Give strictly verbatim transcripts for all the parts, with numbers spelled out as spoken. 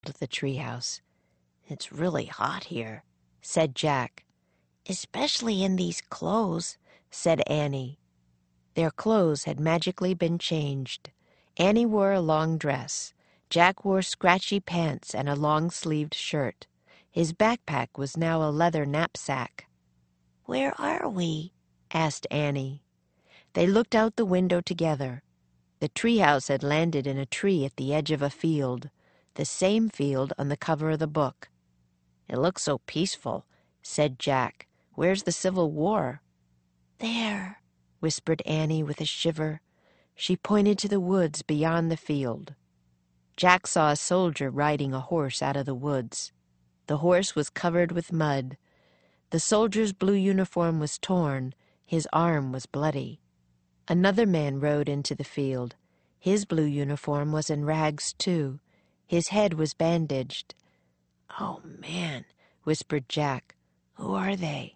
to the treehouse. "It's really hot here," said Jack. "Especially in these clothes," said Annie. Their clothes had magically been changed. Annie wore a long dress. Jack wore scratchy pants and a long-sleeved shirt. His backpack was now a leather knapsack. "Where are we?" asked Annie. They looked out the window together. The treehouse had landed in a tree at the edge of a field, the same field on the cover of the book. "It looks so peaceful," said Jack. "Where's the Civil War?" "There," whispered Annie with a shiver. She pointed to the woods beyond the field. Jack saw a soldier riding a horse out of the woods. The horse was covered with mud. The soldier's blue uniform was torn. His arm was bloody. Another man rode into the field. His blue uniform was in rags, too. His head was bandaged. "Oh, man," whispered Jack. "Who are they?"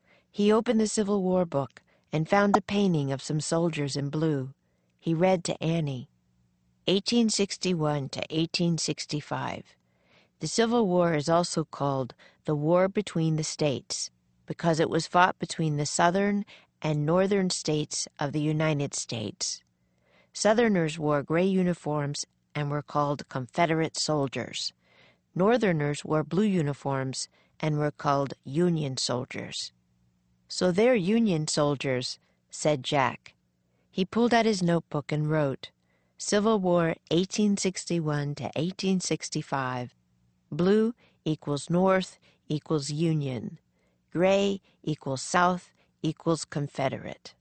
He opened the Civil War book and found a painting of some soldiers in blue. He read to Annie. eighteen sixty-one to eighteen sixty-five. The Civil War is also called the War Between the States because it was fought between the southern and northern states of the United States. Southerners wore gray uniforms and were called Confederate soldiers. Northerners wore blue uniforms and were called Union soldiers. "So they're Union soldiers," said Jack. He pulled out his notebook and wrote, "Civil War eighteen sixty-one to eighteen sixty-five. Blue equals North equals Union. Gray equals South equals Confederate."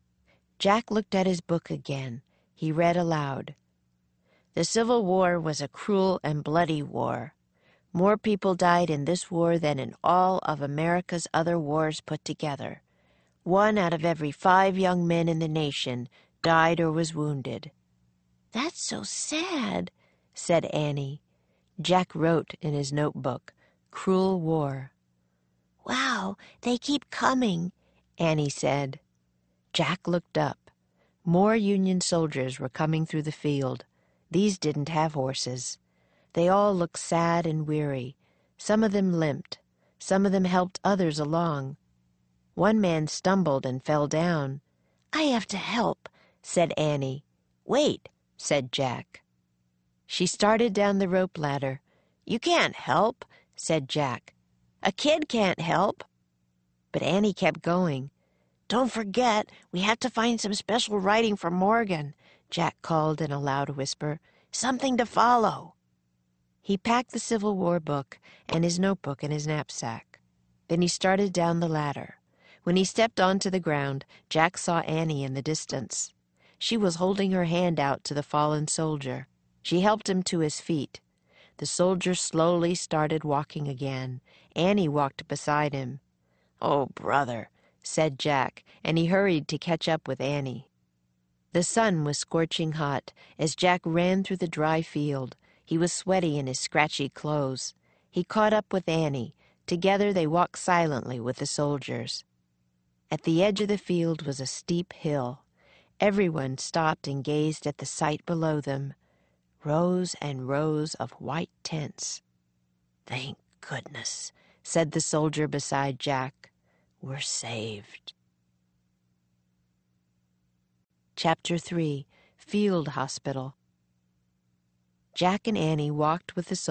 Jack looked at his book again. He read aloud. "The Civil War was a cruel and bloody war. More people died in this war than in all of America's other wars put together. One out of every five young men in the nation died or was wounded." "That's so sad," said Annie. Jack wrote in his notebook, "Cruel war." "Wow, they keep coming," Annie said. Jack looked up. More Union soldiers were coming through the field. These didn't have horses. They all looked sad and weary. Some of them limped. Some of them helped others along. One man stumbled and fell down. "I have to help," said Annie. "Wait," said Jack. She started down the rope ladder. "You can't help," said Jack. "A kid can't help." But Annie kept going. "Don't forget, we have to find some special writing for Morgan," Jack called in a loud whisper. "Something to follow." He packed the Civil War book and his notebook in his knapsack. Then he started down the ladder. When he stepped onto the ground, Jack saw Annie in the distance. She was holding her hand out to the fallen soldier. She helped him to his feet. The soldier slowly started walking again. Annie walked beside him. "Oh, brother," said Jack, and he hurried to catch up with Annie. The sun was scorching hot as Jack ran through the dry field. He was sweaty in his scratchy clothes. He caught up with Annie. Together they walked silently with the soldiers. At the edge of the field was a steep hill. Everyone stopped and gazed at the sight below them. Rows and rows of white tents. "Thank goodness," said the soldier beside Jack. "We're saved." Chapter three. Field Hospital. Jack and Annie walked with the